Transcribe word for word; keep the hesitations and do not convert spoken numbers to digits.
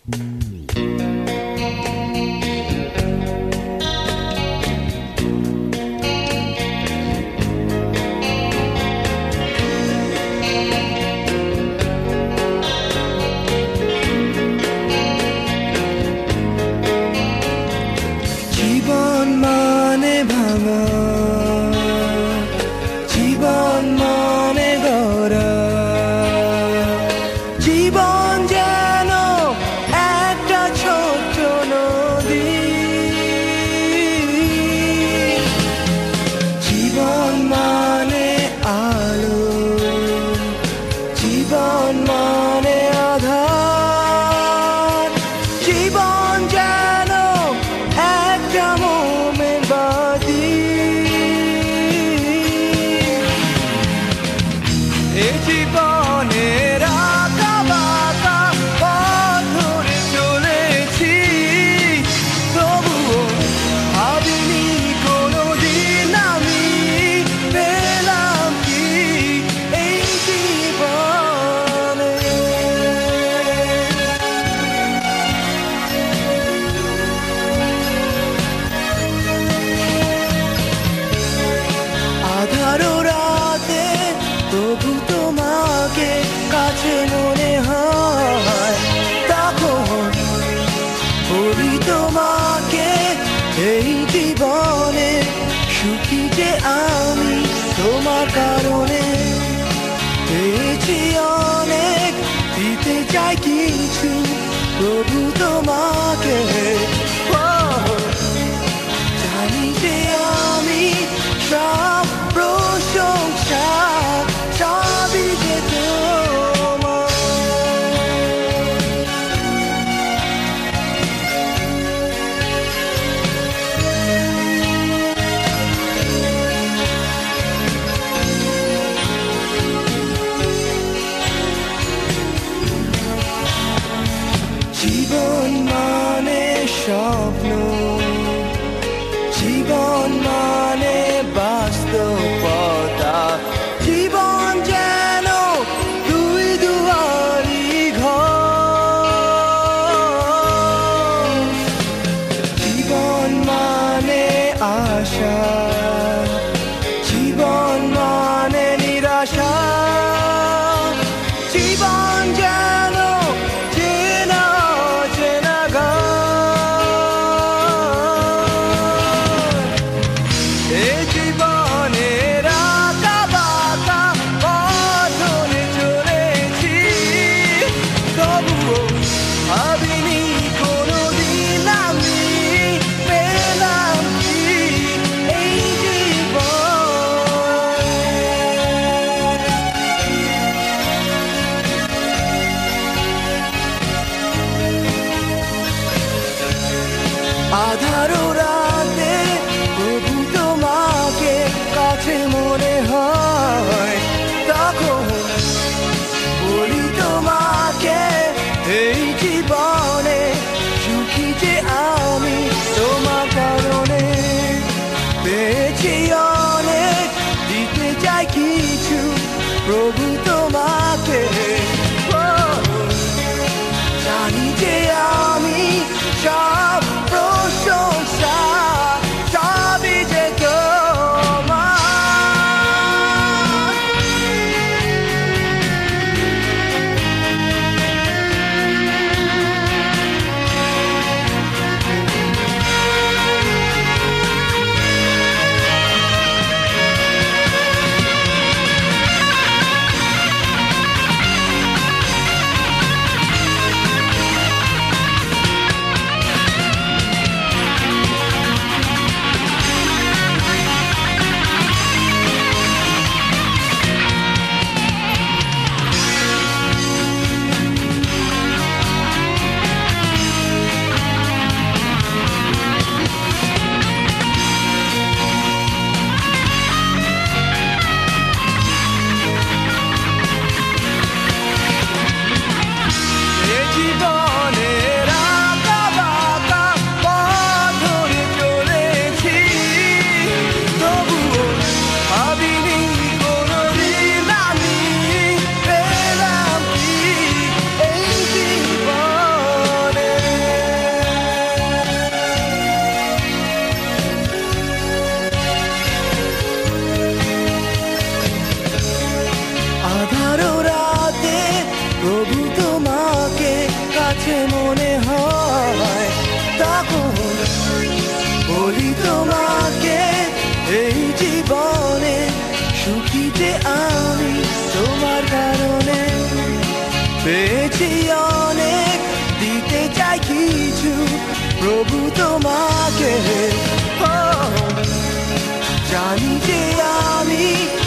জীবন মানে ভাঙা, জীবন মানে গড়া, জীবন যেন একটা ছোট্ট নদী। জীবন মানে আলো, জীবন মানে আধার, জীবন যেন একটা মোমবাতি। এই জীবনের আঁকা বাঁকা পথ ধরে চলেছি, তবুও ভাবিনি কোনোদিন আমি পেলাম কি এই জীবনে। আধারো রাতে তবু তোমাকে কাছে মনে হয়, তখন বলি তোমাকে এই জীবনে সুখী যে আমি তোমার কারণে। পেয়েছি অনেক, দিতে চাই কিছু প্রভু তোমাকে। ও, জানি যে আমি সব প্রশংসা সবই যে তোমার। জীবন মানে স্বপ্ন, জীবন মানে বাস্তবতা, জীবন যেন দুই দুয়ারি ঘর। জীবন মানে আশা, জীবন মানে নিরাশা, জীবন যেন চেনা চেনা গান। এই জীবনের আঁকা বাঁকা পথ ধরে চলেছি, তবুও ভাবিনি কোনোদিন আমি পেলাম কি এই জীবন। আধারো রাতে প্রভু তোমাকে কাছে মনে হয়, তখন বলি তোমাকে এই জীবনে সুখী যে আমি তোমার কারণে। পেয়েছি অনেক, দিতে চাই কিছু প্রভু তোমাকে। ও, জানি যে আমি সব প্রশংসা সবই যে তোমার। পৃথিবীতে আমি তোমার কারণে পেয়েছি অনেক, দিতে চাই কিছু প্রভু তোমাকে। জানি যে আমি